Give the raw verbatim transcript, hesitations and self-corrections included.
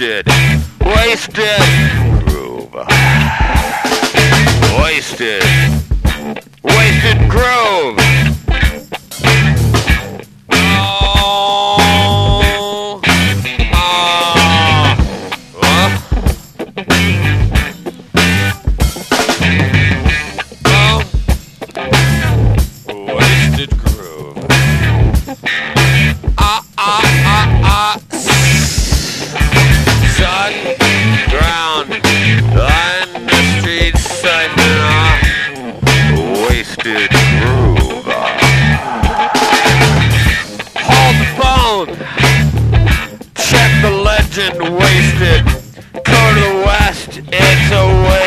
Wasted, wasted groove. Wasted, wasted groove. Oh, oh, what? Oh, wasted groove. Ah, ah, ah, ah. Sun, ground, on the street, sun, ah. Wasted groove. Hold the phone. Check the legend. Wasted. Go to the west. It's a